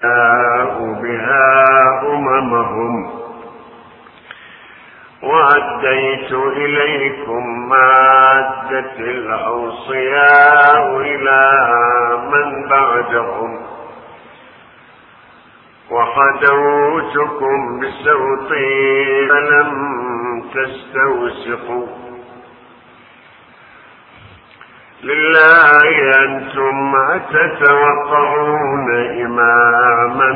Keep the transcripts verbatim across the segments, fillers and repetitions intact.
بها أممهم وأديت إليكم مادة الأوصياء إلى من بعدهم وحدوتكم بصوتي فلم تستوثقوا. لله أنتم تتوقعون إماما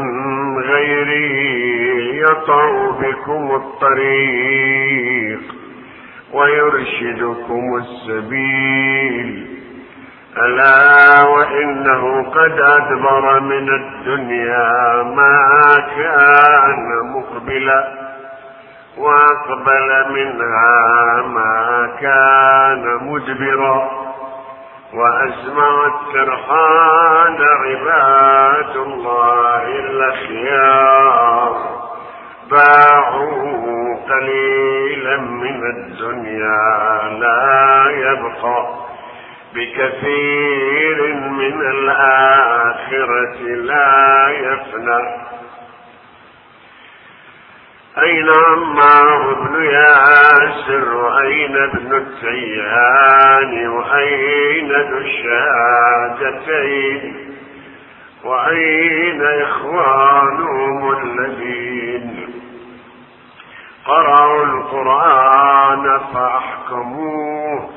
غيري يطأ بكم الطريق ويرشدكم السبيل. ألا وإنه قد أدبر من الدنيا ما كان مقبلا وأقبل منها ما كان مدبرا وأسمع الترحال عباد الله الأخيار باعوا قليلا من الدنيا لا يبقى بكثير من الآخرة لا يفنى. أين عمار بن ياسر وأين ابن التيهان وأين ذو الشهادتين وأين إخوانهم الذين قرأوا القرآن فأحكموه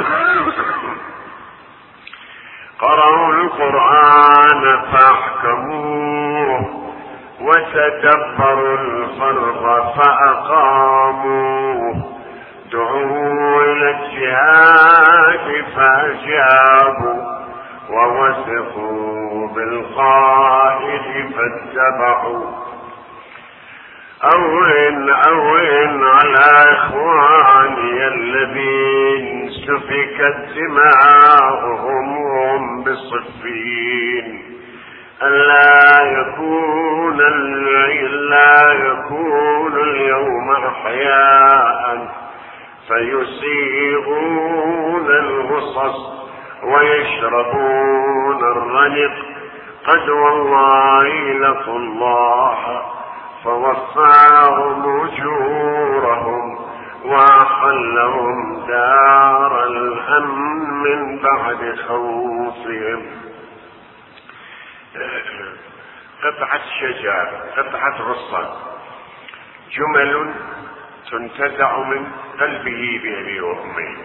قرأوا القرآن فأحكموه وتدبروا الفرض فأقاموه دعوا إلى الجهاد فأجابوا ووثقوا بالقائد فاتبعوا. أوهن أوهن على إخواني الذين سفكت دماؤهم وهم بصفين ألا يكون لا يكون اليوم أحياء فيسيئون الغصص ويشربون الرنق. قد والله لقوا الله فوفاهم أجورهم وأحلهم دار الأمن من بعد خوفهم. قطعة شجر قطعة غصة جمل تنتزع من قلبه بأبي وأمي.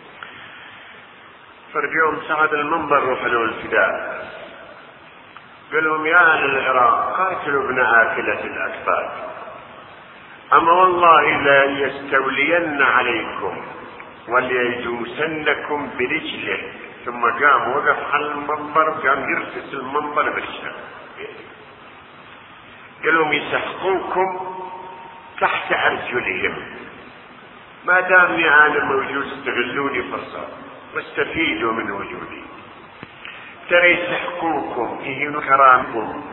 فرجعهم صعد المنبر وحلوا الفداء قال لهم يا أهل العراق قاتلوا ابن آكلة الأكفاد أما والله لا يستولين عليكم وليجوسنكم برجله. ثم قام وقف على المنبر قام يرفس المنبر برجله قال لهم يسحقوكم تحت أرجلهم ما دامني أنا موجود استغلوني فرصة واستفيدوا من وجودي. ترى يسحقوكم يهينوا كرامكم.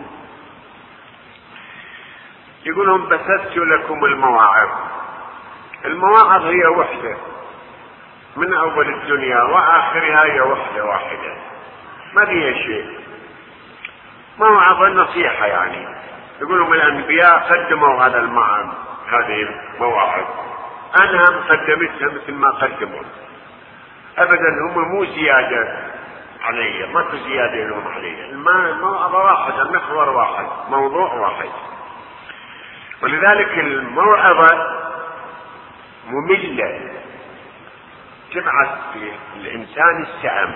يقولون بثثت لكم المواعظ. المواعظ هي وحدة من أول الدنيا وآخرها هي وحدة واحدة ما فيها شيء. موعظة نصيحة يعني. يقولون الأنبياء قدموا هذا المعنى هذه المواعظ أنا قدمتها مثل ما قدموا أبدا. هم مو زيادة علي ما في زيادة لهم علي. الموعظة واحدة محور واحد موضوع واحد. ولذلك الموعظة مملة تبعث في الإنسان السأم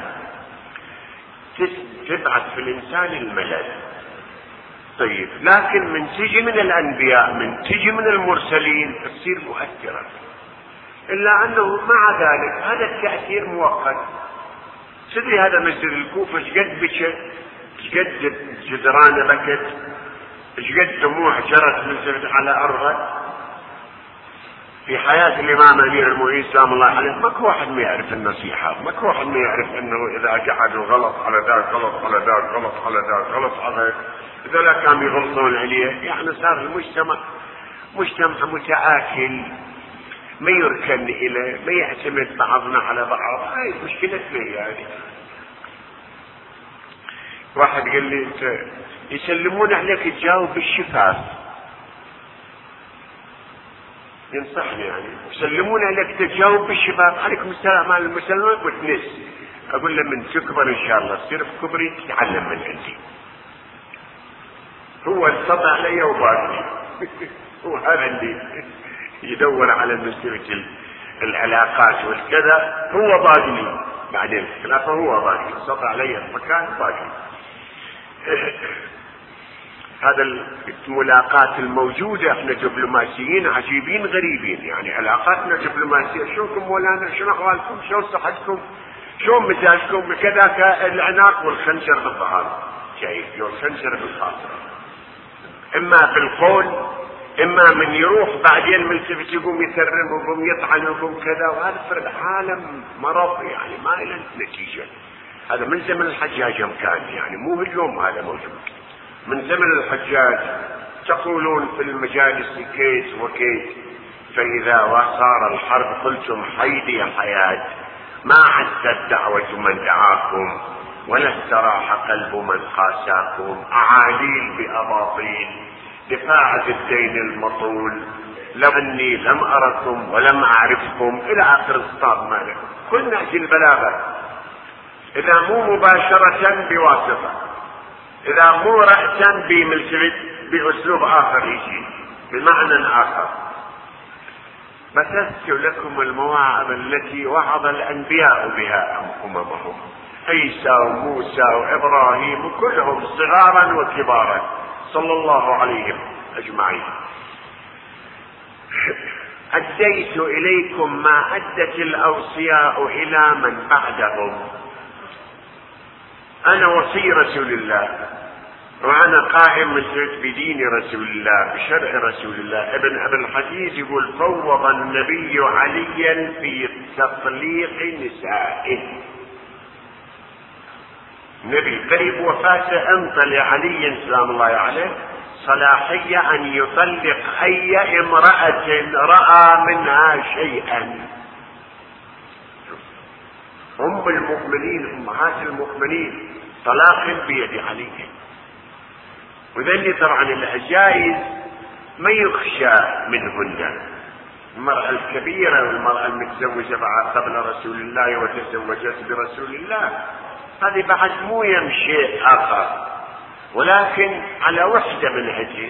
تبعث في الإنسان الملل. طيب لكن من تجي من الأنبياء من تجي من المرسلين تصير مؤثرة. إلا أنه مع ذلك هذا التأثير مؤقت. تدري هذا مسجد الكوفة شقد بكت شقد جدران بكت شقد دموع جرت نزلت على أرضه في حياة الإمام أمير المؤمنين سلام الله عليه. ماكو واحد ما يعرف النصيحة ماكو واحد ما يعرف أنه إذا قعدوا غلط على ذاك غلط على ذاك غلط على ذاك غلط على إذا لا كانوا يغلطون عليه. يعني صار المجتمع مجتمع متآكل ما يركن إليه ما يعتمد بعضنا على بعض. هاي مشكلتنا يعني. واحد قال لي انت يسلمون عليك تجاوب بالشفاف، ينصحني يعني يسلمون عليك تجاوب بالشفاف، عليكم السلام على المسلمين وتنس. اقول له من تكبر ان شاء الله تصير في كبري تتعلم من عندي. هو استطاع علي وباقي هو هذا اللي يدور على مسيرة العلاقات والكذا، هو باقي بعدين الخلافة، هو باقي استطاع علي المكان باقي. هذا الملاقات الموجودة، احنا دبلوماسيين عجيبين غريبين، يعني علاقاتنا دبلوماسية. شوكم مولانا، شنو احوالكم، شو صحتكم، شو مزاجكم، كذاك العناق والخنجر بالظهر، شايف والخنجر بالخاطر، اما بالقول اما من يروح بعدين ملتفت يقوم يترم ويقوم يطعن ويقوم كذا. وهذا في العالم مرض يعني ما له نتيجة. هذا من زمن الحجاج كان، يعني مو اليوم هذا موجود، من زمن الحجاج. تقولون في المجالس كيت وكيت، فإذا صار الحرب قلتم حيدي حياة، ما عدت دعوة من دعاكم ولا استراح قلب من قاساكم، أعاليل بأباطيل دفاع الدين المطول، لو أني لم أركم ولم أعرفكم، إلى آخر الصاب مالك. كل نهج البلاغة إذا مو مباشرة بواسطة، إذا مو رأسا بملتفت بأسلوب آخر يجي بمعنى آخر. بثثت لكم المواعظ التي وعظ الأنبياء بها أممهم، عيسى وموسى وإبراهيم وكلهم صغارا وكبارا صلى الله عليهم أجمعين. أديت إليكم ما أدت الأوصياء إلى من بعدهم. أنا وصي رسول الله، وأنا قائم بدين رسول الله بشرع رسول الله. ابن أبي الحديث يقول فوض النبي عليا في تطليق نسائه. نبي قريب وفاته انطلع علي سلام الله عليه صلاحية أن يطلق أي امرأة رأى منها شيئا. أم المؤمنين أمهات المؤمنين طلاق بيد علي. وذلي طبعا العجائز ما يخشى منهن، المرأة الكبيرة والمرأة المتزوجة بعد قبل رسول الله وتزوجت برسول الله، هذه بعد مو يمشي آخر، ولكن على وحدة من هجين.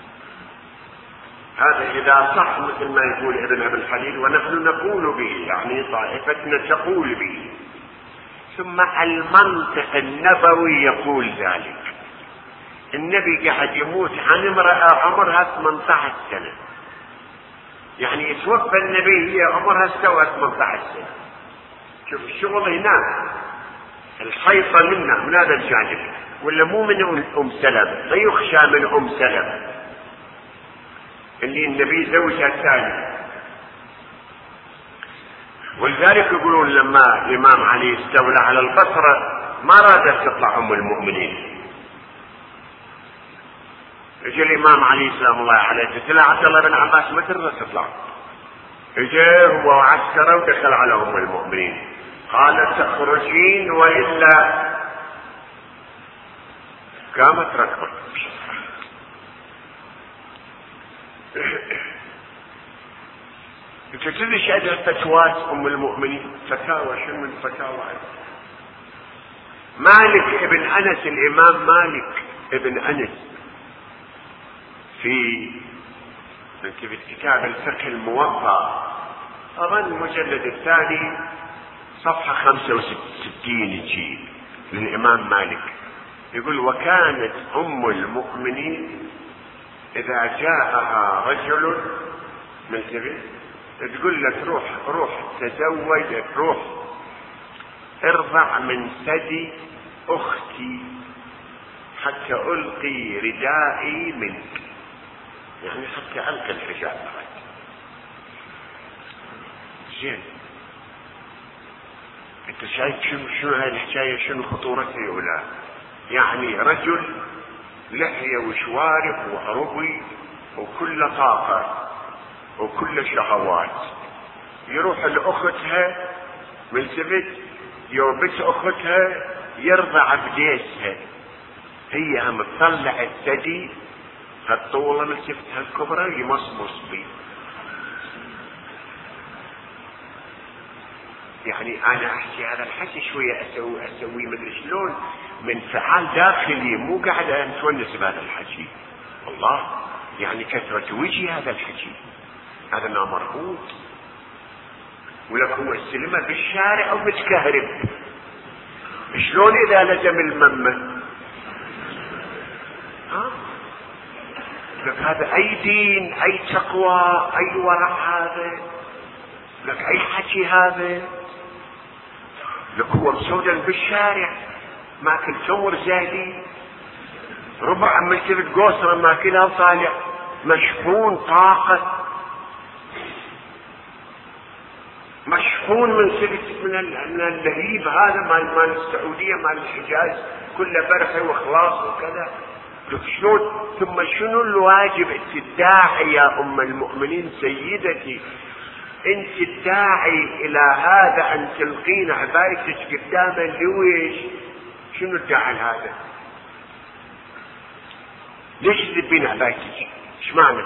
هذا إذا صح مثل ما يقول ابن أبي الحليل، ونحن نقول به، يعني طائفتنا تقول به. ثم المنطق النبوي يقول ذلك. النبي قاعد يموت عن امرأة عمرها ثمانية عشر سنة، يعني يتوفى النبي هي عمرها استوى ثمانية عشر سنة. شوف الشغل هنا، الحيطة منا من هذا الجانب، ولا مو من أم سلمة، لا يخشى من أم سلمة اللي النبي زوجها الثاني. ولذلك يقولون لما الإمام علي استولى على البصرة ما رادت تطلع أم المؤمنين، اجى الإمام علي سلام الله عليه قال عبد الله بن عباس ما ترضى تطلع، اجى هو وعسكره ودخل على أم المؤمنين قالت تخرجين وإلا قامت ركبت. انت تدري ايش ادري فتوات ام المؤمنين؟ فتاوى، شنو من فتاوى؟ مالك ابن انس، الامام مالك ابن انس في في كتاب الفقه الموطأ اظن المجلد الثاني صفحة خمسة وستين يجي للامام مالك يقول وكانت ام المؤمنين اذا جاءها رجل ملتبس تقول لك روح روح تزوج، روح ارضع من ثدي اختي حتى القي ردائي منك، يعني حتى القي الحجاب بعد. زين انت شايف شنو شنو هاي الحكايه، شنو خطورتها ولا؟ يعني رجل لحيه وشوارب وعربي وكل طاقه وكل شهوات يروح لاختها ملتفت يوبس اختها يرضع بديسها هي هم تطلع الثدي هالطولة من شفتها الكبرى يمصمص بي. يعني انا احكي هذا الحكي شوية اسوي اسوي مدري شلون من فعال داخلي، مو قاعد اتونس بهذا الحكي والله. يعني كثرة وجهي هذا الحكي، هذا ما مربوط. ولك هو السلمة بالشارع او متكهرب، شلون اذا لزم الممة؟ ها لك هذا اي دين، اي تقوى، اي ورع هذا؟ لك اي حكي هذا؟ لك هو مسودا بالشارع ماكل تمر زاهدي، ربع ملتفت قوسرة ماكلها وطالع مشحون طاقة، مشحون من سبت من اللهيب هذا مال مال السعودية مال الحجاز كله برحة وخلاص وكذا. لك شلون؟ ثم شنو الواجب؟ انت الداعي يا ام المؤمنين سيدتي، انت الداعي الى هذا ان تلقين عبايتك قدام لويش. شنو الداعي هذا؟ ليش تذبين عبايتك؟ ايش معنى؟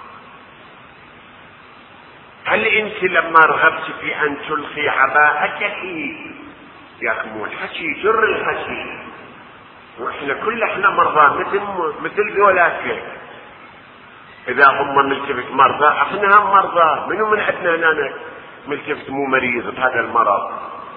هل انت لما رغبت في ان تلقي عباءتك يا اخي مو الحكي جر الحكي، واحنا كل احنا مرضى مثل مثل ذولاك. اذا هم ملتفت مرضى احنا هم مرضى، منو من عندنا هنا ملتفت مو مريض بهذا المرض؟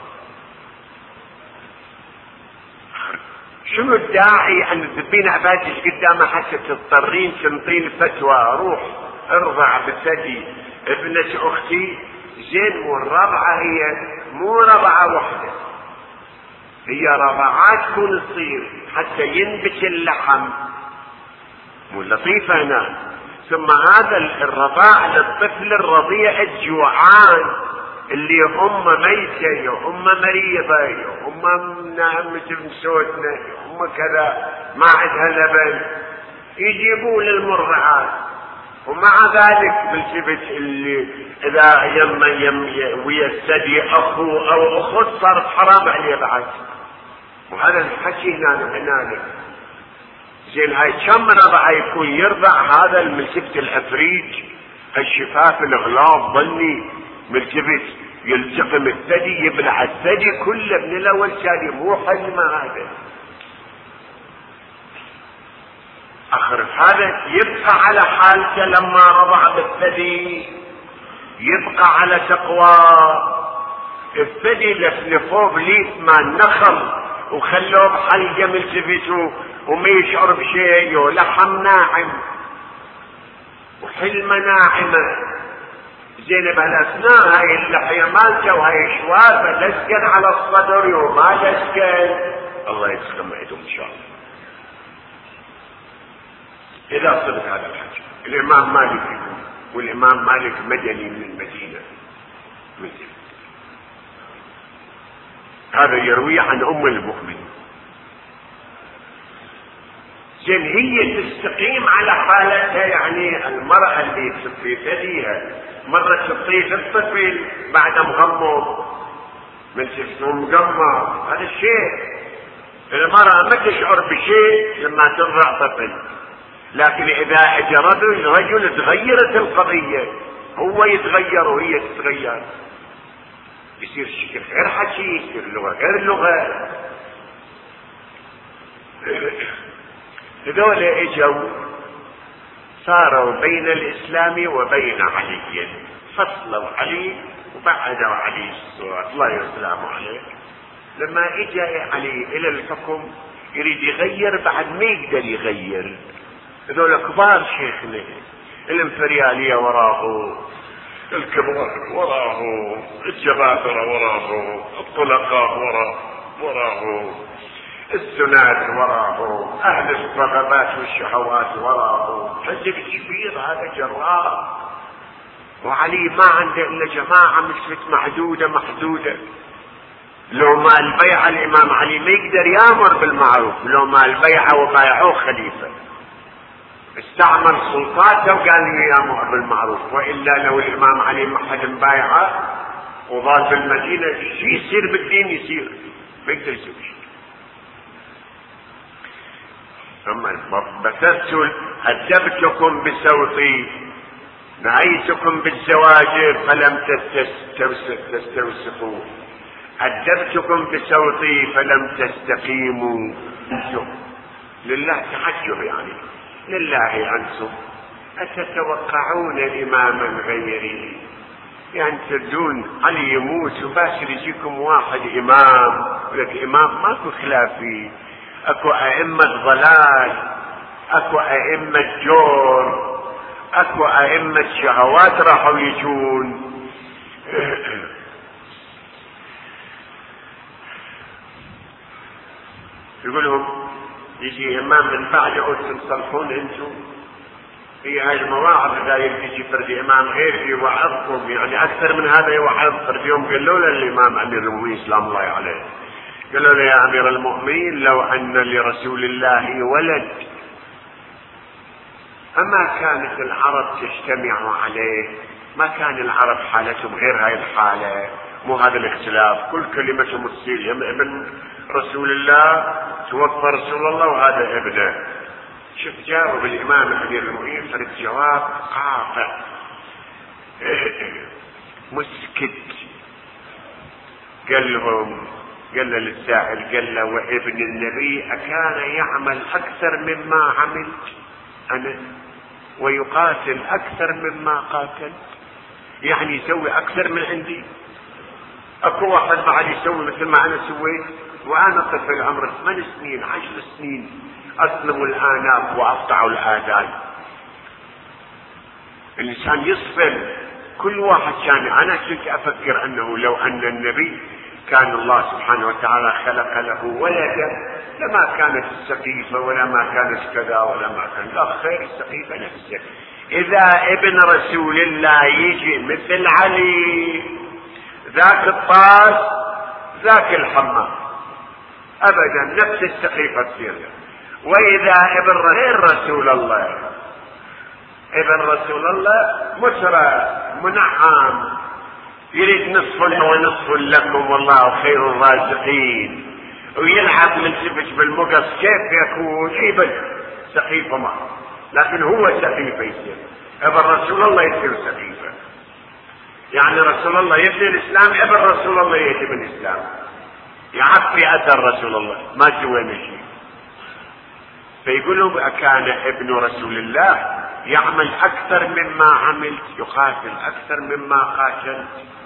شنو الداعي ان تذبين عبادك قدامه حتى تضطرين تنطين فتوى روح ارضع بثدي ابنة اختي؟ زين والرضعة هي مو رضعة واحدة، هي رضعات كل تصير حتى ينبت اللحم، مو لطيفة هنا. ثم هذا الرضاع للطفل الرضيع الجوعان اللي هم ميتة، هم مريضة، هم نعمة مسودنا، هم كذا ما عندها لبن، يجيبوا للمرضعات. ومع ذلك بالجبت اللي اذا يم يم ويا الثدي اخو او اخت صارت حرام عليه بعد. وهذا الحكي هنا هنالك. زين هاي كم رضع يكون يرضع هذا الملتفت الافريج الشفاف الاغلاظ ظني ملتفت يلتقم الثدي يبلع الثدي كله من الاول ثاني، مو حجمه هذا. اخر هذا يبقى على حالته لما رضع بالثدي، يبقى على تقوى. الثدي لفلفوه بليس مال نخل وخلوه بحلقه ملتفت وما يشعر بشيء، ولحم ناعم وحلمه ناعمه. زين بهالاثناء هاي اللحيه مالته وهاي شوافه لسكن على الصدر وما لسكن، الله يسلم ايدهم ان شاء الله. إذا صدق هذا الحكي الإمام مالك يقول، والإمام مالك مدني من المدينة مثل هذا يروي عن أم المؤمنين. زين هي تستقيم على حالتها، يعني المرأة اللي تصفي ثديها مرة تصفي الطفل بعد مغمض من جسمه مغمض، هذا الشيء المرأة ما تشعر بشيء لما ترضع طفل. لكن اذا اجى رجل رجل تغيرت القضية، هو يتغير وهي تتغير، يصير شكل غير حكي، يصير لغة غير لغة. هذول اجوا صاروا بين الاسلام وبين علي، فصلوا علي وبعدوا علي الله يسلم عليه. لما اجى علي الى الحكم يريد يغير بعد ما يقدر يغير. هذول كبار شيخنا، الامبريالية وراه، الكبار وراه، الجبابرة وراه، الطلقاء وراه وراه، الزنات وراه، اهل الرغبات والشهوات وراه، حزب كبير هذا جراء. وعلي ما عنده الا جماعة مثلت معدودة محدودة. لو ما البيعة الامام علي ما يقدر يامر بالمعروف، لو ما البيعة وبايعوه خليفة استعمل سلطاته وقال لي يامر بالمعروف. والا لو الامام علي ما حد مبايعه وظل بالمدينة شو يصير بالدين؟ يصير ما يقدر يسوي شيء. ثم بثثت أدبتكم بصوتي، نهيتكم بالزواجر فلم تستوسخوا، أدبتكم بصوتي فلم تستقيموا. أنتم لله تحجر، يعني لله أنتم أتتوقعون إماما غيري؟ يعني تردون علي يموت وباشر يجيكم واحد إمام، ولك إمام ماكو خلافي، أكو أئمة ضلال، أكو أئمة جور، أكو أئمة شهوات راحوا يجون. يقولهم يجي إمام من بعد أنتم تصلحون أنتم، هي هاي المواعظ داير تجي فرد إمام غير يوعظكم، يعني أكثر من هذا يوعظ. فرد يوم قالوا له الإمام أمير المؤمنين سلام الله عليه، قالوا له يا أمير المؤمنين لو أن لرسول الله ولد أما كانت العرب تجتمع عليه، ما كان العرب حالتهم غير هاي الحالة، مو هذا الاختلاف، كل كلمة تصير ابن رسول الله، توفى رسول الله وهذا ابنه. شوف جاوب الإمام أمير المؤمنين فرد جواب قاطع مسكت. قال لهم قال للسائل قال له وابن النبي أكان يعمل أكثر مما عملت أنا ويقاتل أكثر مما قاتلت؟ يعني يسوي أكثر من عندي؟ أكو واحد بعد يسوي مثل ما أنا سويت وأنا طفل عمري ثمان سنين عشر سنين أسلم الآناف وأقطع الآذان. الإنسان يصفل، كل واحد كان. أنا كنت أفكر أنه لو أن النبي كان الله سبحانه وتعالى خلق له ولدا لما كانت السقيفة ولا ما كانت كذا ولا ما كان، لا خير السقيفة نفسه. إذا ابن رسول الله يجي مثل علي ذاك الطاس ذاك الحمام أبدا نفس السقيفة تصير. وإذا ابن غير رسول الله، ابن رسول الله مسرى منعم يريد نصف ونصف لكم والله خير الرازقين، ويلعب من سبج بالمقص، كيف يكون ابن سقيفة ما، لكن هو سقيفة يصير ابن رسول الله يصير سقيفة. يعني رسول الله يبني الإسلام، ابن رسول الله يهدم الإسلام، يعفي أثر رسول الله ما سوينا شيء. فيقولوا أكان ابن رسول الله يعمل أكثر مما عملت، يقاتل أكثر مما قاتلت.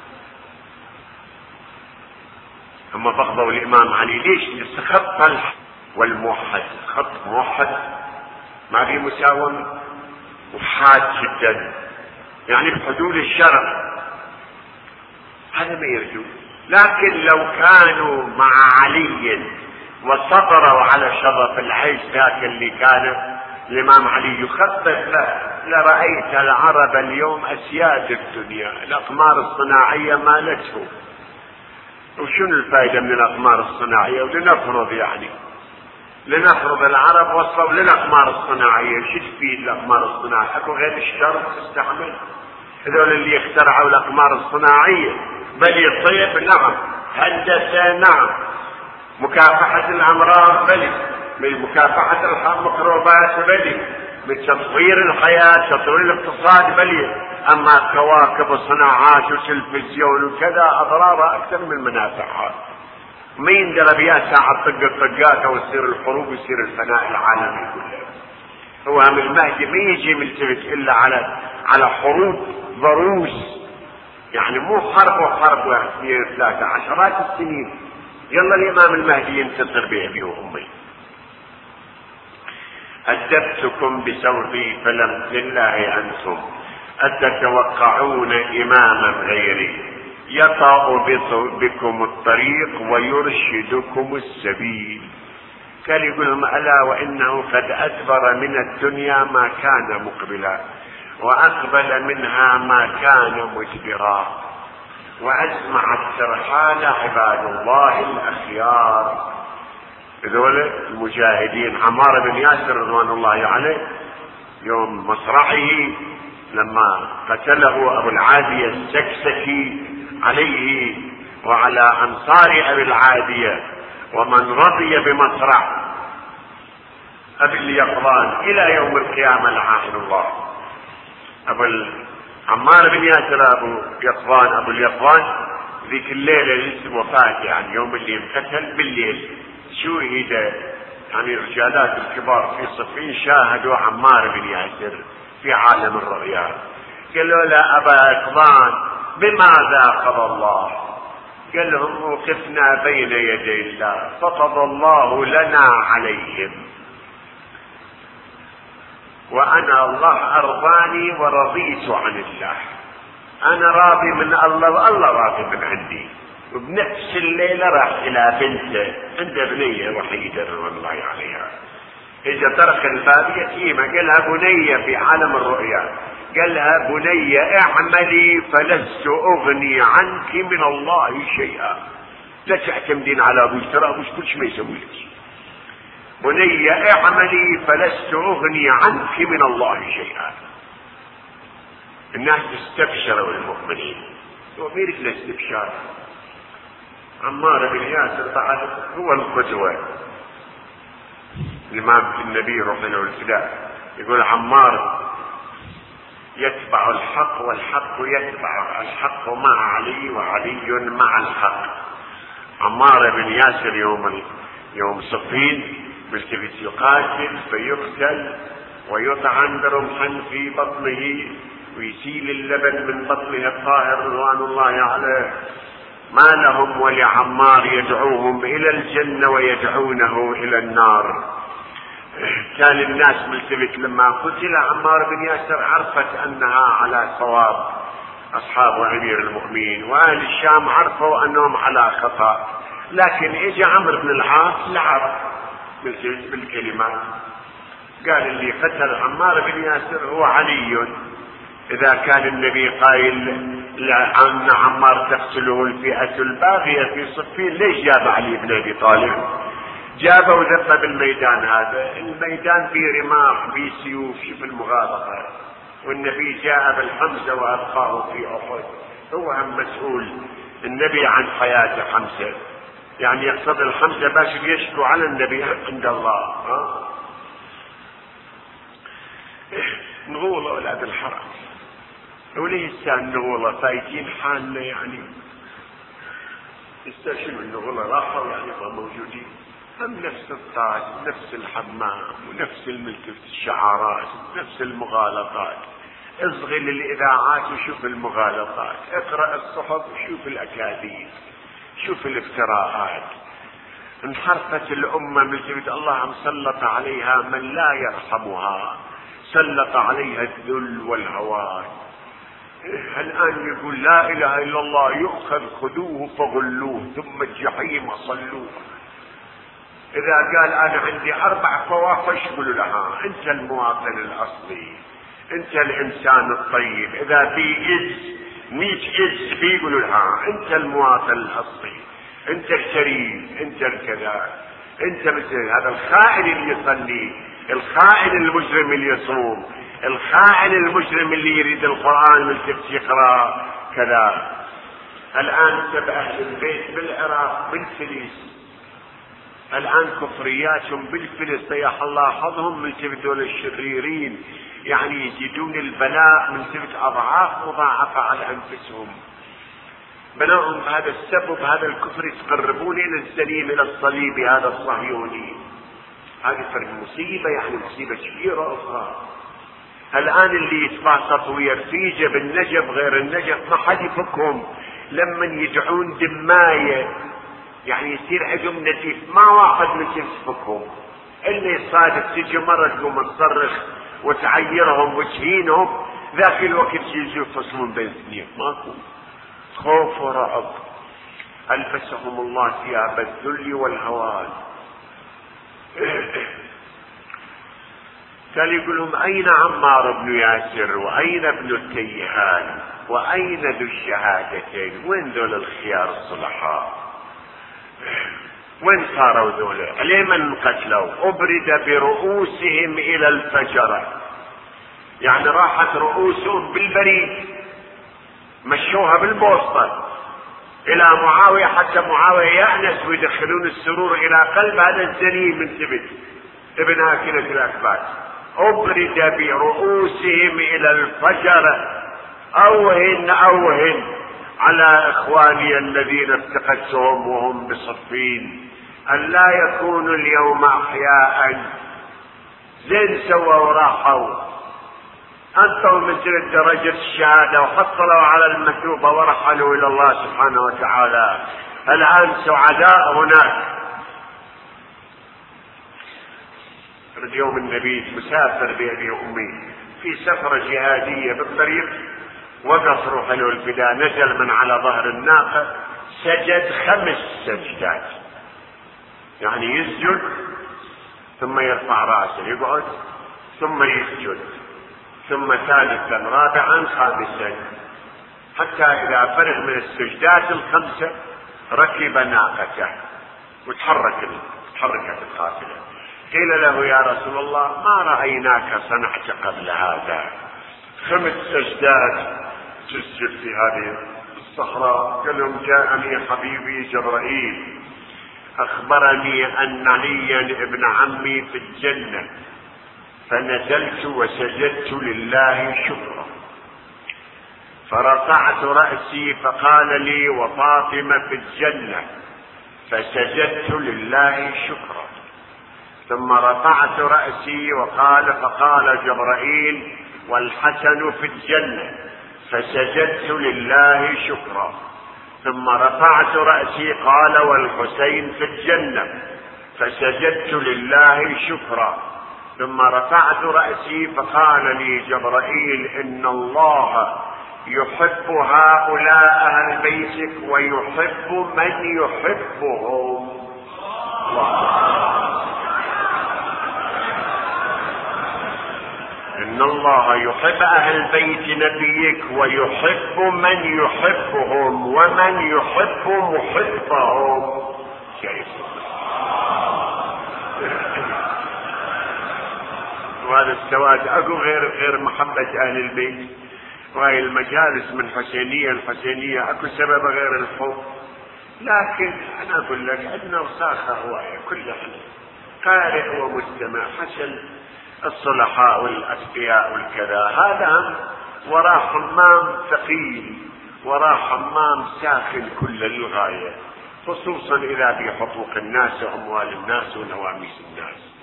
هم بغضوا الإمام علي ليش؟ خط طلح والموحد، خط موحد ما في مساومة وحاد جدا، يعني بحدود الشرع، هذا ما يرجو. لكن لو كانوا مع علي وصبروا على شرف العيش ذاك اللي كان الإمام علي يخطط له، لرأيت العرب اليوم أسياد الدنيا، الأقمار الصناعية مالتهم. وشنو الفائدة من الأقمار الصناعية؟ ولنفرض يعني لنفرض العرب وصلوا للأقمار الصناعية، شو تفيد الأقمار الصناعية؟ أكو غير الشرط تستعمل؟ هذول اللي اخترعوا الأقمار الصناعية بل الطيب نعم، هندسة نعم، مكافحة الأمراض بلي، من مكافحة الميكروبات بلي، من تطوير الحياة تطوير الاقتصاد بلي. أما كواكب الصناعات والتلفزيون وكذا أضرارها أكثر من منافعها. ما يندرى بها ساعة طق الطقات أو تصير الحروب ويصير الفناء العالمي كله. هو من المهدي ما يجي ملتفت إلا على على حروب ضروس، يعني مو حرب وحرب واحد اثنين ثلاثة، عشرات السنين. يلا الإمام المهدي ينتصر بأبي وأمي. أدبتكم بسوطي فلم لله أنتم أتتوقعون إماما غيري يطأ بكم الطريق ويرشدكم السبيل. كان يقول لهم ألا وإنه قد أدبر من الدنيا ما كان مقبلا وأقبل منها ما كان مدبرا وأسمع الترحال عباد الله الأخيار. هذول المجاهدين عمار بن ياسر رضوان الله عليه يوم مصرعه لما قتله أبو العادية السكسكي عليه وعلى أنصار أبي العادية ومن رضي بمصرع أبي اليقظان إلى يوم القيامة لعائن الله. أبو عمار بن ياسر أبو يقظان أبو اليقظان ذيك الليلة اللي وفاته، يعني يوم اللي انقتل بالليل شوهد يعني الرجالات الكبار في صفين شاهدوا عمار بن ياسر في عالم الرؤيا. قالوا له أبا يقظان بماذا قضى الله؟ قال لهم وقفنا بين يدي الله فقضى الله لنا عليهم، وأنا الله أرضاني ورضيت عن الله، أنا راضي من الله والله راضي من عندي. وبنفس الليلة راح إلى بنته، عنده بنية وحيدة رضي الله عليها، إجا طرق الباب يتيمة، قال لها بنية في عالم الرؤيا، قال لها بنية اعملي فلست أغني عنك من الله شيئا، لا تعتمدين على أبوش، ترى أبوش كل شيء ما يسوي لك. بنية اعملي فلست أغني عنك من الله شيئا. الناس استبشروا المؤمنين وميرك الاستبشار. عمار بن ياسر بعد هو القدوة، الإمام النبي رحمه الله الفداء يقول عمار يتبع الحق والحق يتبع الحق مع علي وعلي مع الحق. عمار بن ياسر يوم يوم صفين بالتفت يقاتل فيقتل ويطعن برمح في بطنه ويسيل اللبن من بطنه الطاهر رضوان الله عليه. ما لهم ولعمار يدعوهم إلى الجنة ويدعونه إلى النار. كان الناس ملتفت لما قتل عمار بن ياسر عرفت أنها على صواب أصحاب أمير المؤمنين، وأهل الشام عرفوا أنهم على خطأ، لكن إجا عمرو بن العاص لعب بالكلمات، قال اللي قتل عمار بن ياسر هو علي. إذا كان النبي قائل عن عمار تقتله الفئة الباغية في صفين، ليش جاب علي بن أبي طالب؟ جابه وذبه بالميدان. هذا الميدان فيه رماح فيه سيوف، شوف المغالطة. والنبي جاء بالحمزة وأبقاه في أحد، هو هم مسؤول النبي عن حياة حمزة، يعني يقصد الحمزة باش يشكو على النبي عند الله. ها نغول أولاد الحرام وليه السان نغولة فايتين حالنا، يعني استشعروا النغولة راحوا يعني ما موجودين، هم نفس الطاج نفس الحمام ونفس الملتفت الشعارات نفس المغالطات. اصغي للإذاعات وشوف المغالطات، اقرأ الصحف وشوف الأكاذيب، شوف الافتراءات. انحرفت الأمة ملتفت الله مسلط عليها من لا يرحمها، سلط عليها الذل والهوان. الآن يقول لا إله إلا الله يؤخذ خذوه فغلوه ثم الجحيم صلوه. إذا قال أنا عندي أربع فواحش قولوا لها أنت المواطن الأصلي، أنت الإنسان الطيب. إذا في إز ميت إز في قولوا لها أنت المواطن الأصلي، أنت الشريف، أنت الكذا، أنت مثل هذا الخائن اللي يصلي، الخائن المجرم اللي يصوم، الخائن المجرم اللي يريد القرآن ملتفت يقرأ كذا. الآن تبع أهل البيت بالعراق بالفلس، الآن كفرياتهم بالفلس طيح الله حظهم ملتفتون الشريرين، يعني يجدون البلاء ملتفت أضعاف مضاعفة على أنفسهم. بناهم بهذا السبب هذا الكفر يتقربون إلى السليم إلى الصليب هذا الصهيوني. هذه فرق مصيبة، يعني مصيبة كبيرة أخرى. الآن اللي يتباسط ويرتيجة بالنجف غير النجف ما حد يفكهم، لما يدعون دماية يعني يصير عندهم نزيف، ما واحد من يفكهم إلا يصادف تجي مرة تقوم تصرخ وتعيرهم وتهينهم، ذاك الوقت يجي يفصلون بين اثنين، ماكو خوف ورعب. ألبسهم الله ثياب الذل والهوان. قال يقول لهم أين عمار بن ياسر وأين ابن التيهان وأين ذو الشهادتين؟ وين ذول الخيار الصلحاء؟ وين صاروا ذولا؟ لمن قتلوا؟ أبرد برؤوسهم إلى الفجرة، يعني راحت رؤوسهم بالبريد، مشوها بالبوسطة إلى معاوية حتى معاوية يأنس ويدخلون السرور إلى قلب هذا الزليم من ثبت. ابن آكلة الأكباد، أبرد برؤوسهم إلى الفجر. أوهن أوهن على إخواني الذين افتقدتهم وهم بصفين أن لا يكونوا اليوم أحياء. زين سووا وراحوا، أنتم من جلد درجة الشهادة وحصلوا على المثوبة ورحلوا إلى الله سبحانه وتعالى، الآن سعداء هناك. اليوم النبي مسافر بأبي أمي في سفرة جهادية بالطريق، وقف روح له الفداء، نزل من على ظهر الناقة، سجد خمس سجدات، يعني يسجد ثم يرفع رأسه، يقعد ثم يسجد، ثم ثالثا رابعا خامسا، حتى إذا فرغ من السجدات الخمسة ركب ناقته وتحرك تحركت القافلة. قيل له يا رسول الله ما رأيناك صنعت قبل هذا خمس سجدات تسجد في هذه الصحراء؟ قال لهم جاءني حبيبي جبرائيل أخبرني أن عليا ابن عمي في الجنة، فنزلت وسجدت لله شكرا، فرفعت رأسي فقال لي وفاطمة في الجنة، فسجدت لله شكرا، ثم رفعت رأسي وقال فقال جبرائيل والحسن في الجنة، فسجدت لله شكرا، ثم رفعت رأسي قال والحسين في الجنة، فسجدت لله شكرا، ثم رفعت رأسي فقال لي جبرائيل إن الله يحب هؤلاء أهل بيتك ويحب من يحبهم. إن الله يحب أهل بيت نبيك ويحب من يحبهم ومن يحب محبهم. كيف؟ وهذا السواد أكو غير غير محبة أهل البيت، وهي المجالس من حسينية الحسينية أكو سبب غير الحب. لكن أنا أقول لك عندنا رساخة هواية كلها، قارئ ومستمع حسن الصلحاء والأتقياء والكذا، هذا وراء حمام ثقيل، وراء حمام ساخن كل الغاية، خصوصا إذا بحقوق الناس وأموال الناس ونواميس الناس.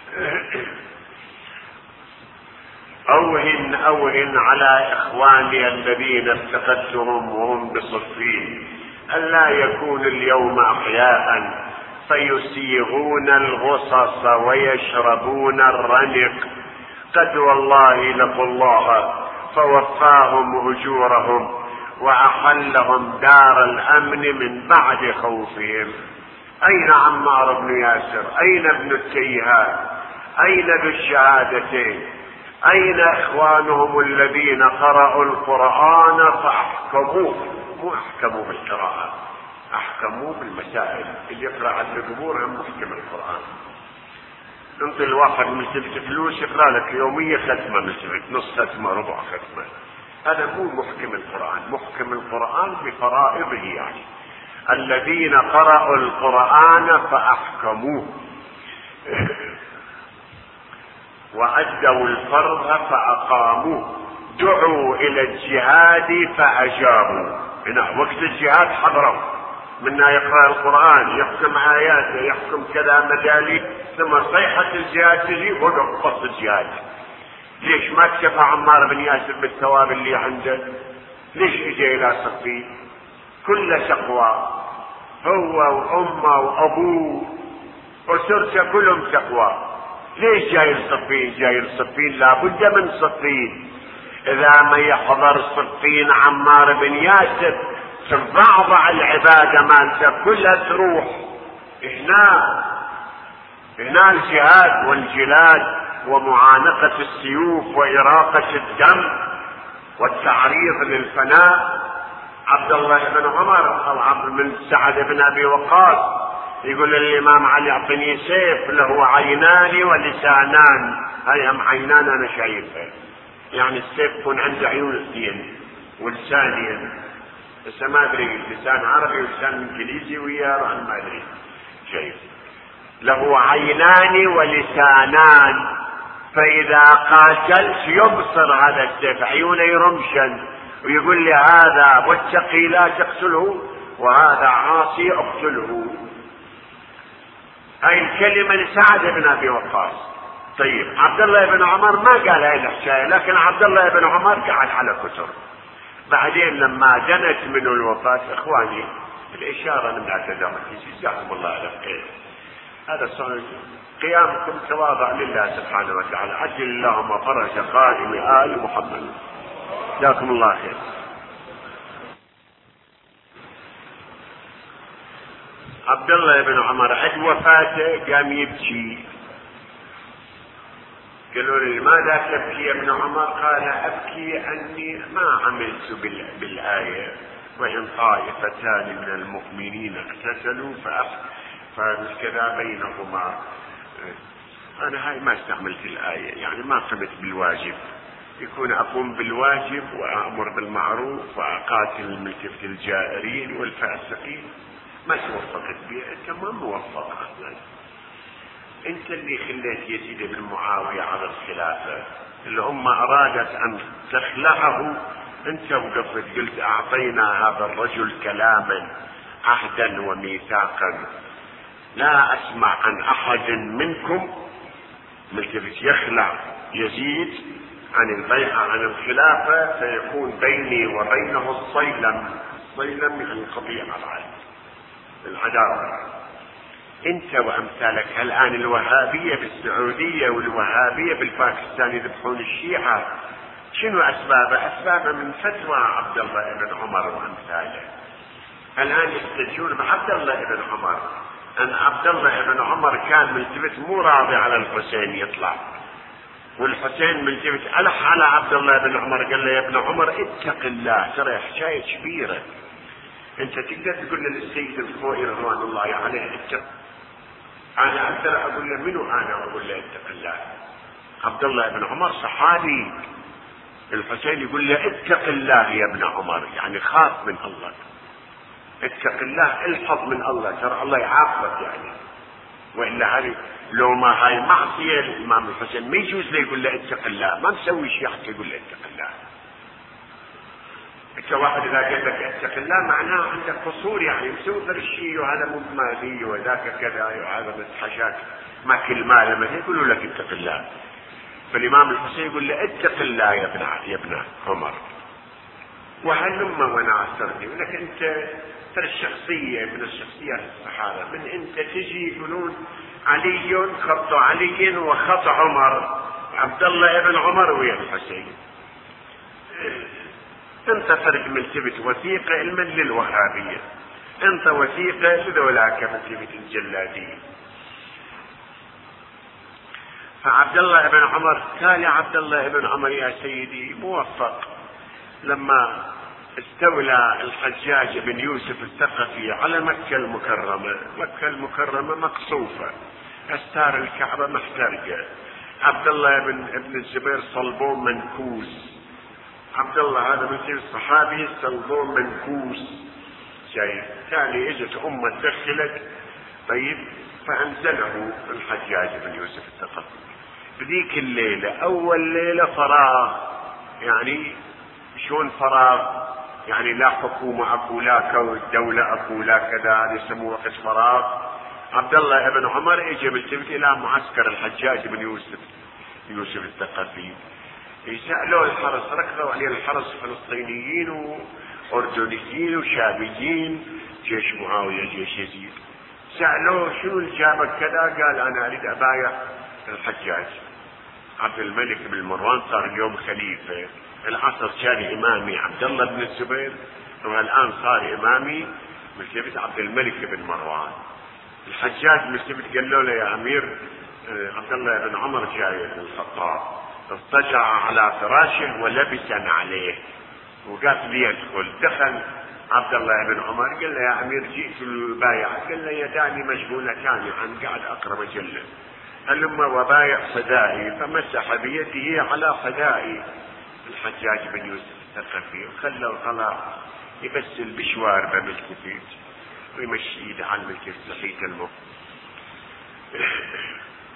أوهن أوهن على إخواني الذين افتقدتهم وهم بصفين ألا يكون اليوم أحياء فيسيغون الغصص ويشربون الرنق، قد والله لقوا الله فوفاهم أجورهم وأحلهم دار الأمن من بعد خوفهم. أين عمار بن ياسر؟ أين ابن التيهان؟ أين ذو الشهادتين؟ أين إخوانهم الذين قرأوا القرآن فأحكموه؟ مو أحكموا بالقراءة، أحكموا بالمسائل. اللي يقرأ على القبور هم محكم القرآن. انت الواحد مثل فلوس يقرأ لك يومية ختمة، مثل نص ختمة ربع ختمة، هذا مو محكم القرآن. محكم القرآن بفرائضه، يعني الذين قرأوا القرآن فأحكموه وأدوا الفرض فأقاموه، دعوا إلى الجهاد فأجابوا. هنا وقت الجهاد حضروا، منا يقرأ القرآن يحكم آياته يحكم كذا مجالي، ثم صيحة الجهاد تجي وقف قص الجهاد. ليش ما اكتفى عمار بن ياسر بالثواب اللي عنده؟ ليش اجى الى صفين؟ كل تقوى، هو وامه وابوه وسرته كلهم تقوى. ليش جاي الصفين؟ جاي الصفين لابد من صفين. اذا ما يحضر صفين عمار بن ياسر تضعضع العبادة مالته كلها تروح. هنا هنا الجهاد والجلاد ومعانقة السيوف وإراقة الدم والتعريض للفناء. عبد الله بن عمر أو عبد من سعد بن أبي وقاص يقول للإمام علي اعطني سيف له عينان ولسانان. هاي هم عينان أنا شايفها، يعني السيف يكون عنده عيون اثنين ولسانين، بس ما أدري لسان عربي ولسان إنجليزي وياه، أنا ما أدري شايف. له عينان ولسانان، فإذا قاتلت يبصر هذا السيف عيوني رمشا ويقول لي هذا واتقي لا تقتله وهذا عاصي اقتله. هاي الكلمة لسعد بن أبي وقاص. طيب عبد الله بن عمر ما قال هاي الحكاية، لكن عبد الله بن عمر قعد على كتر. بعدين لما جنت منه الوفاة، اخواني الاشارة من اعتذارك جزاكم الله على خير، هذا صار قيامكم تواضع لله سبحانه وتعالى، عجل اللهم فرج قائم آل محمد، جزاكم الله خير. عبد الله بن عمر عند وفاته قام يبكي، قالوا لي لماذا تبكي يا ابن عمر؟ قال أبكي أني ما عملت بالآية وإن طائفتان من المؤمنين اقتتلوا فكذا بينهما، أنا هاي ما استعملت الآية، يعني ما قمت بالواجب، يكون أقوم بالواجب وأأمر بالمعروف وأقاتل الملتفت الجائرين والفاسقين، ما توفقت بها، أنت ما موفق أصلا، انت اللي خليت يزيد بن معاوية على الخلافة، اللي هم ارادت ان تخلعه، انت وقفت قلت اعطينا هذا الرجل كلاما عهدا وميثاقا، لا اسمع عن احد منكم ملتفت يخلع يزيد عن البيعة عن الخلافة فيكون بيني وبينه الصيلم، الصيلم يعني قطيع العداوة. انت وامثالك الان الوهابية بالسعودية والوهابية بالباكستان يذبحون الشيعة، شنو اسبابه؟ اسبابه من فتوى عبد الله بن عمر وامثاله. الان يستجون بعبد الله بن عمر ان عبد الله بن عمر كان ملتفت مو راضي على الحسين يطلع، والحسين ملتفت الح على عبد الله بن عمر قال له يا ابن عمر اتق الله، ترى حكاية كبيرة، انت تقدر تقول للسيد الخوئي رضوان الله عليه اتق، انا اقدر اقول له منو انا اقول له اتق الله؟ عبد الله بن عمر صحابي، الحسين يقول له اتق الله يا ابن عمر، يعني خاف من الله، اتق الله الحظ من الله، ترى الله يعاقبك يعني، والا هذه لو ما هاي معصيه الامام الحسين ما يجوز له يقول له اتق الله، ما مسوي شيء حتى يقول له اتق الله. انت واحد اذا قال لك اتق الله معناه عندك قصور، يعني مسوي غير الشيء وهذا مو مالي وذاك كذا وهذا متحشاك ما كل ماله ما يقولوا لك اتق الله. فالامام الحسين يقول له اتق الله يا ابن يا ابن عمر، وهلم وانا عصرني، ولك انت ترى الشخصيه من الشخصيات الصحابه، من انت تجي يقولون علي خط علي وخط عمر، عبد الله بن عمر ويا الحسين، انت فرق ملتفت وثيقة علما للوهابية، انت وثيقة لذولاك ملتفت الجلادين. فعبد الله بن عمر قال يا عبد الله بن عمر يا سيدي موفق، لما استولى الحجاج بن يوسف الثقفي على مكة المكرمة، مكة المكرمة مقصوفة، استار الكعبة محترقة، عبد الله بن ابن الزبير صلبوه منكوس، عبد الله هذا مثل الصحابي صلبوه منكوس، شايف؟ تالي اجت امه دخلت، طيب فانزله الحجاج بن يوسف الثقفي بذيك الليله، اول ليله فراغ، يعني شلون فراغ؟ يعني لا حكومه اكو لا دولة اكو لا كذا، هذا يسموه وقت فراغ. عبد الله بن عمر اجى ملتفت الى معسكر الحجاج بن يوسف يوسف الثقفي، يسألوا الحرس، ركضوا عليه الحرس فلسطينيين واردنيين وشاميين، جيش معاوية جيش يزيد، سألوه شنو اللي جابك كذا؟ قال انا اريد ابايع الحجاج. عبد الملك بن مروان صار اليوم خليفة، العصر كان امامي عبد الله بن الزبير، والان صار امامي ملتفت عبد الملك بن مروان. الحجاج ملتفت قال له يا امير عبد الله بن عمر جاي بن الخطاب، اضطجع على فراشه ولبسا عليه وقال لي يدخل، دخل عبد الله بن عمر قال له يا امير جئت للبايع، قال له يداني مشغولتان عن قاعد اقرا مجله، هلما وبايع فدائي، فمسح بيده على فدائي الحجاج بن يوسف الثقفي، وخلوا طلاق يبسل بشوار بملتفت ويمشي ايده على الملتفت لحية المخ.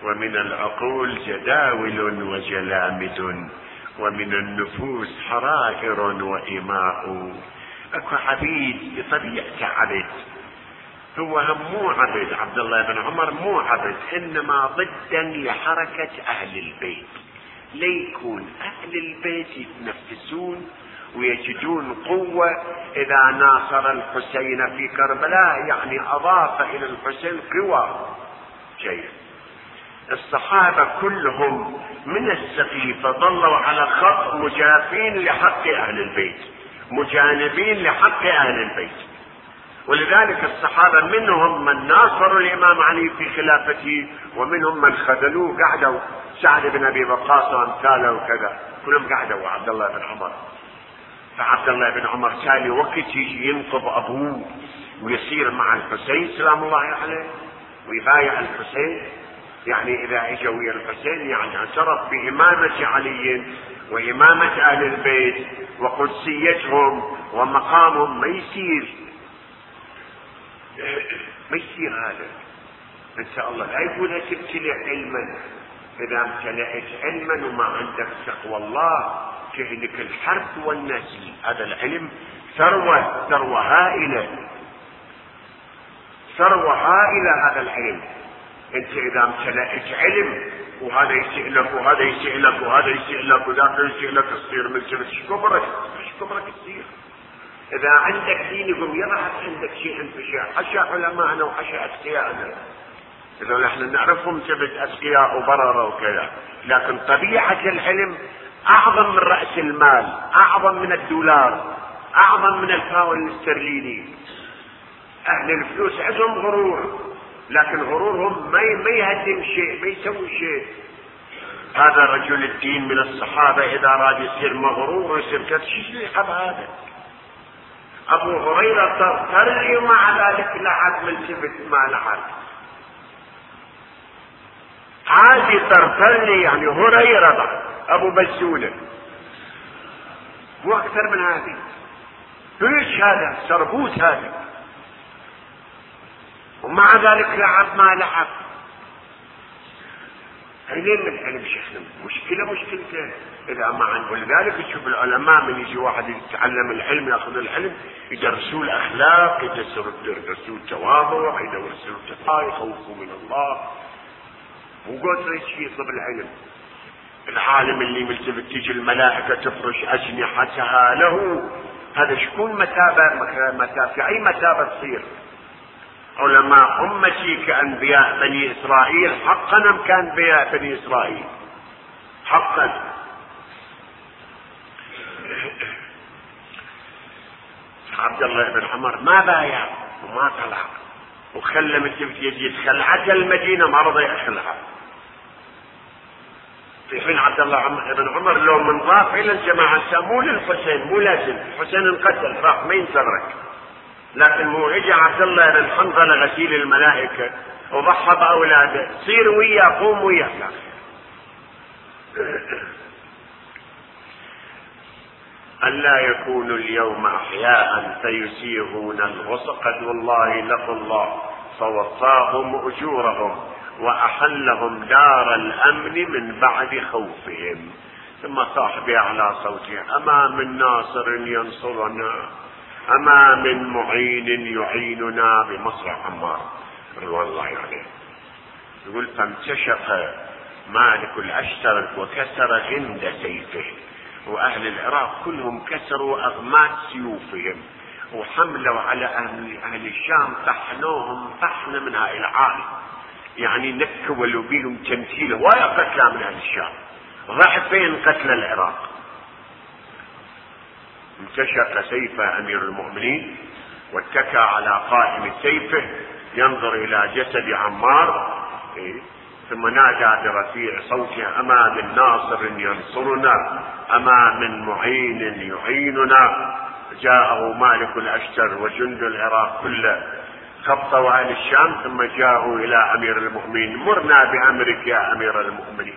ومن العقول جداول وجلامد، ومن النفوس حرائر وإماء. اكو عبيد بطبيعته عبد، هو هم مو عبد، عبد الله بن عمر مو عبد، انما ضدا لحركة اهل البيت، ليكون اهل البيت يتنفسون ويجدون قوة. اذا ناصر الحسين في كربلاء يعني اضاف الى الحسين قوى. شيء الصحابة كلهم من السقيفة ظلوا على خط مجافين لحق اهل البيت، مجانبين لحق اهل البيت. ولذلك الصحابة منهم من ناصروا الامام علي في خلافته، ومنهم من خذلوه قعدوا، سعد بن ابي وقاص وامثاله وكذا، كلهم قعدوا عبد الله بن عمر. فعبد الله بن عمر تالي وقت يجي ينقض ابوه ويصير مع الحسين سلام الله عليه ويبايع الحسين، يعني اذا اجى ويا الحسين يعني اعترف بامامة علي وامامة اهل البيت وقدسيتهم ومقامهم. ما يصير ما يصير هذا ان شاء الله. لا يقولها تبتلع علما، اذا امتلأت علما وما عندك تقوى الله تهلك الحرب والنسل. هذا العلم ثروة، ثروة هائلة، ثروة هائلة هذا العلم. انت اذا امتلأت علم وهذا يسألك وهذا يسألك وهذا يسألك وذاك يسألك تصير من سبت ايش كبرك ايش كبرك تصير. اذا عندك دين يقوم يضحك عندك شيء انفشاء. حشا علماءنا وحشا اتقياءنا، اذا نحن نعرفهم ثبت اتقياء وبررة وكذا، لكن طبيعة العلم اعظم من رأس المال، اعظم من الدولار، اعظم من الباوند الاسترليني. اهل الفلوس عندهم غرور، لكن غرورهم ما ما يهدم شيء، ما يسوي شيء. هذا رجل الدين من الصحابة اذا راد يصير مغرور ويصير كذا شو يحب هذا. ابو هريرة طرطري ومع ذلك لحد من ثبت ما لحد. عادي طرطري يعني هريرة ابو بسولة، مو اكثر من هذه. ايش هذا سربوت هذا، ومع ذلك لعب ما لعب. عينين من العلم شيخنا، مشكلة مشكلته إذا ما عنده. ولذلك تشوف العلماء من يجي واحد يتعلم العلم يأخذ العلم يدرسوا الأخلاق، يدرسوا يدرسوا التواضع، يدرسوا التقوى، يخوفوا من الله. وقلت شيء طب العلم. العالم اللي ملتفت تيجي الملائكة تفرش أجنحتها له، هذا شكون مثابة مثابة في أي مثابة تصير. علماء أمتي كأنبياء بني إسرائيل حقا أم كأنبياء بني إسرائيل حقا. عبد الله بن عمر ما بايع وما طلع وخلى مثل يجي خلعت المدينة ما رضى يخلعها. في حين عبد الله بن عمر لو من ضاف إلى الجماعة مو للحسين، مو لازم الحسين انقتل راح ما ينتظرك، لكن مو اجى عبد الله بن حنظلة غسيل الملائكة وضحى بأولاده، صير وياه قوم وياه. ألا يكونوا اليوم أحياء فيسيغون الغص قد والله لقوا الله فوفاهم أجورهم وأحلهم دار الأمن من بعد خوفهم. ثم صاح بأعلى صوته: أما من ناصر ينصرنا، أما من معين يعيننا بمصرع عمار رضوان الله عليه. يقول: فامتشق مالك الأشتر وكسر غند سيفه، وأهل العراق كلهم كسروا أغماد سيوفهم وحملوا على أهل, أهل الشام، طحنوهم طحنة من هاي العالم، يعني نكولوا بيهم تمثيله ويا قتلى من أهل الشام، ضعفين قتل العراق. امتشق سيف أمير المؤمنين واتكى على قائم سيفه ينظر إلى جسد عمار، ثم نادى برفيع صوته: أما من ناصر ينصرنا، أما من معين يعيننا. جاءه مالك الأشتر وجند العراق كله، خبطوا أهل الشام، ثم جاءوا إلى أمير المؤمنين: مرنا بأمرك يا أمير المؤمنين.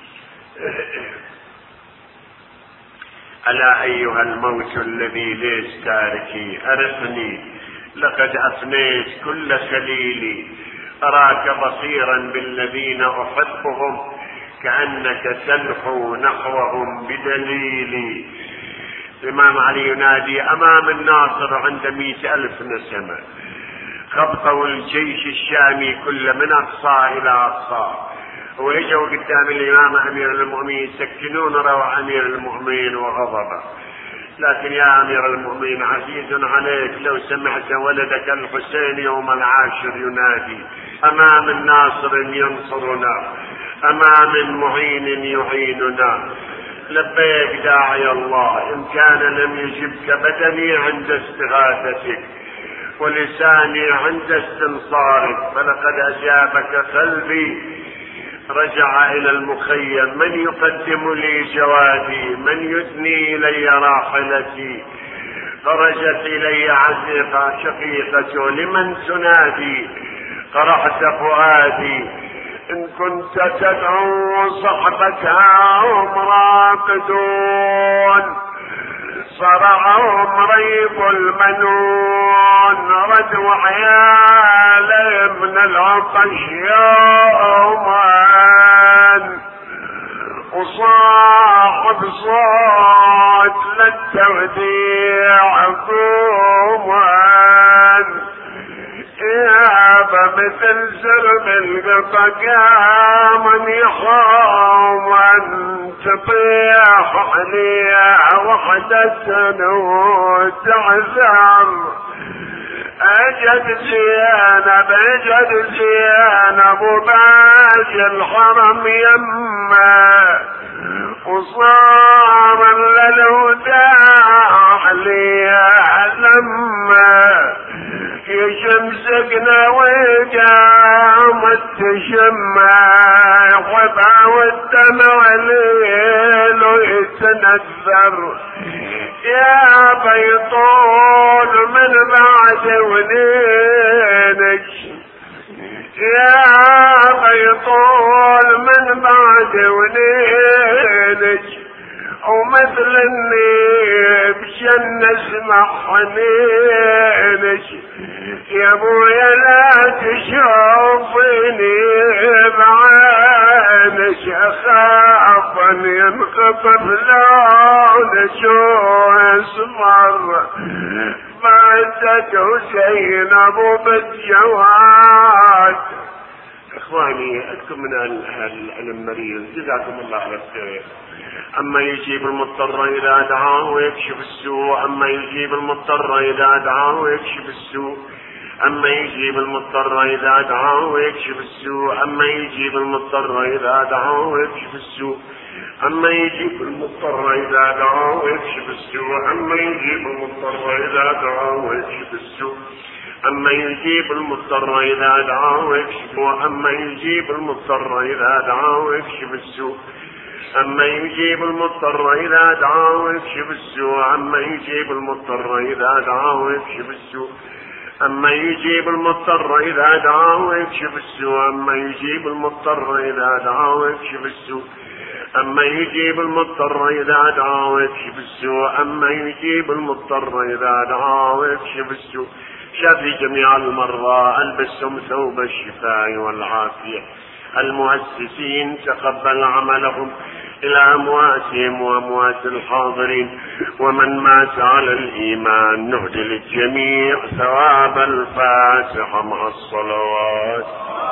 ألا أيها الموت الذي ليس تاركي أرثني، لقد أفنيت كل خليلي أراك بصيرا بالذين أحبهم كأنك تنحو نحوهم بدليلي. الإمام علي ينادي أمام الناصر عند مئة ألف نسمة، خبطوا الجيش الشامي كل من أقصى إلى أقصى، وإجوا قدام الإمام أمير المؤمنين يسكنون روع أمير المؤمنين وغضبه. لكن يا أمير المؤمنين عزيز عليك لو سمعت ولدك الحسين يوم العاشر ينادي أمام الناصر ينصرنا، أمام معين يعيننا، لبيك داعي الله، إن كان لم يجبك بدني عند استغاثتك ولساني عند استنصارك، فلقد أجابك قلبي. رجع إلى المخيم، من يقدم لي جوادي، من يثني إلي راحلتي. خرجت إلي عزيقة شقيقة، لمن تنادي؟ قرحت فؤادي، إن كنت تدعو صحبك هم راقدون، صرعهم ريب المنون، ردوا عيال من العطش يوما، وصاحب صوت للتوديع قوما، يابا مثل زرب القطا من يحوما، تطيح عليها وحدة وتعذر. أجد زينب أجد زينب وباج الحرم يما، وصار للوداع عليها لما، يشمسقنا وقامت تشمع حبا والدمع الليل يتنثر. يا بيطول من بعد ونينك، يا بيطول من بعد ونينك، ومثل النيب شن اسمع حنينك. يا ابويا لا تشوفني بعينك، اخاف ان ينخطف لونك ويسمر. ماتت زينب بالجواد. اخواني انتم من اهل المريض جزاكم الله خير. اما يجيب المضطر اذا دعاه ويكشف السوء، اما يجيب المضطر اذا دعاه ويكشف السوء، اما يجيب المضطر اذا دعاه ويكشف السوء، اما يجيب المضطر اذا دعاه ويكشف السوء، اما يجيب المضطر اذا دعاه ويكشف السوء، اما يجيب المضطر اذا دعاه ويكشف السوء، اما يجيب المضطر اذا دعاه ويكشف، اما يجيب المضطر اذا دعاه ويكشف السوء، أما يجيب المضطر إذا دعاه ويكشف السوء، أما يجيب المضطر إذا دعاه ويكشف السوء، أما يجيب المضطر إذا دعاه ويكشف السوء، أما يجيب المضطر إذا دعاه ويكشف السوء، أما يجيب المضطر إذا دعاه ويكشف السوء، أما يجيب المضطر إذا دعاه ويكشف السوء. شافي جميع المرضى، ألبسهم ثوب الشفاء والعافية. المؤسسين تقبل عملهم إلى أمواتهم وأموات الحاضرين، ومن مات على الإيمان نهدي للجميع ثواب الفاتحة مع الصلوات.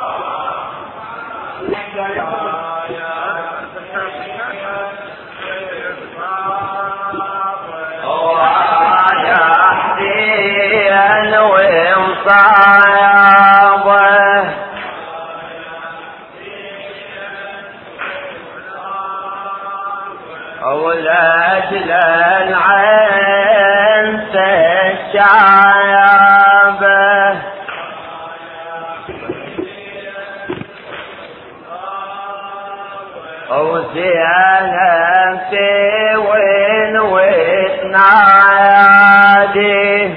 أولاد العين تشعبه، وزينب وين وتنادي،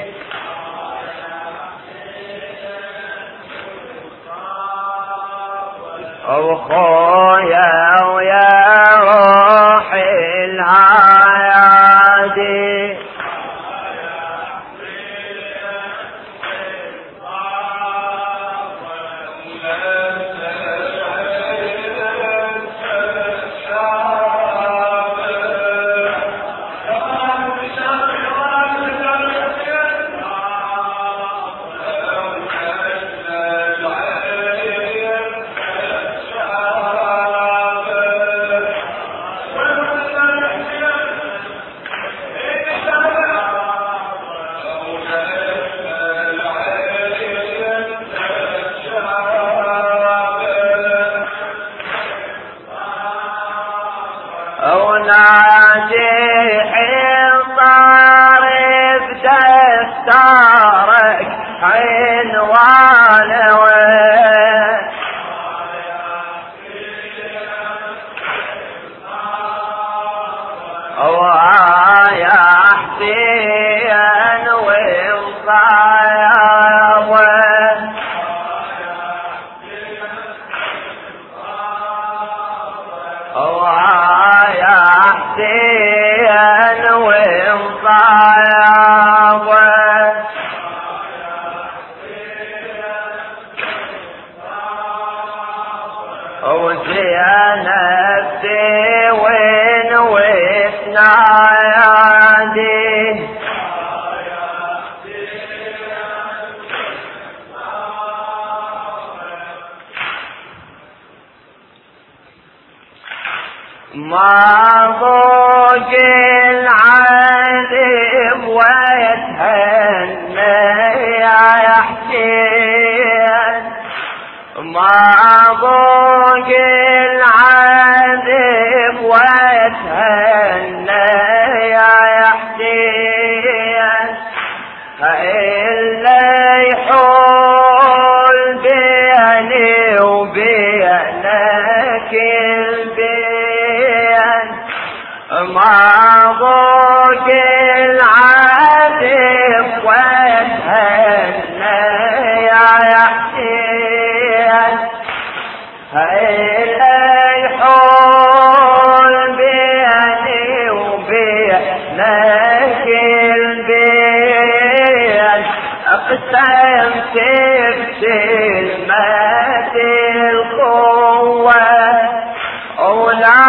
وخويا ويا روحي العادي، واختارك عنوان ويا حسين والصياوة ويا حسين والصياوة وزينب وين وتنادي ما ضوق العذب ويتهنى يا حسين ما ضوق العذب ويتهنى يا حسين إلا يحول بيني وبينك البين ما ضوق العذب ويتهنى يا حسين إلا يحول بيني وبينك البين اقسمت بكلمة القوة ولا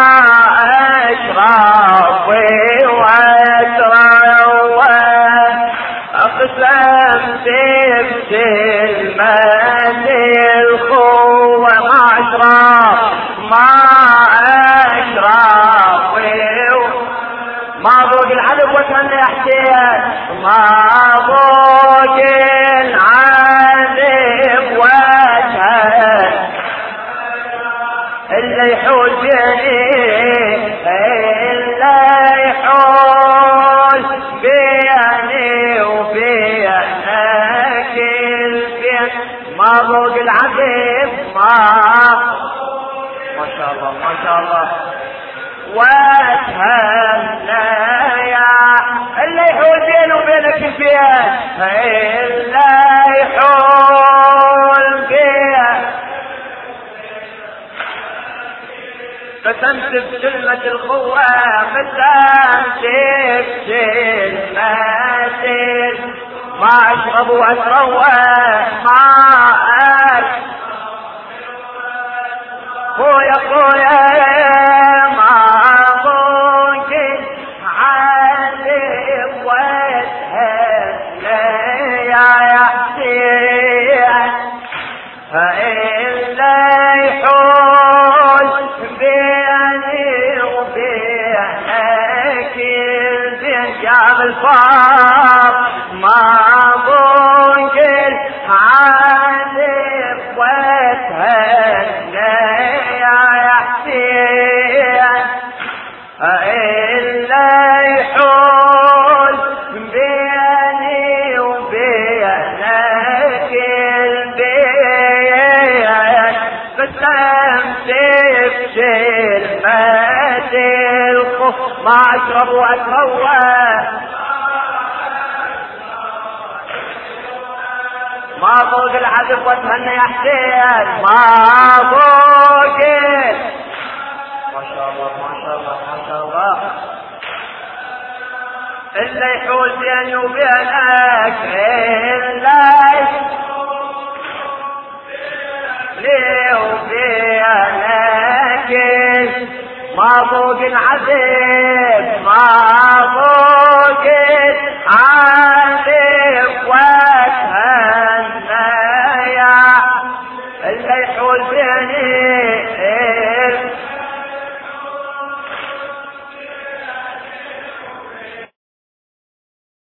أشرف وأتروى اقسمت بكلمة القوة ما أشرف ما أشرف ما ضوق العذب وتهنى يا حسين ما ضوق العذب وتهنى إلا يحول بيني إلا يحول بيني وبينك البين ما ضوق العذب ما ما شاء الله ما شاء الله وتهنى يا اللي يحول بيني وبينك البين إلا يحول بينك قسمت بكلمة القوة قسمت بكلمة ما أشرب وأتروى ما أشرب خويا خويا ما ممكن عذب وتهنى يا حسين إلا يحول بيني وبينك البين جاب الفار ما ممكن عذب وتهنى يا حسين إلا يحول بيني وبينك البين قسمت بكلمة الخوف ما أشرب وأتروى ما ضوق العذب وتهنى يا حسين ما ضوق ما شاء الله ما شاء الله ما شاء الله إلا يحول بيني وبينك إلا لي وبينك ما ضوق العذب ما ضوق العذب وتهنى يا اللي يحول بيني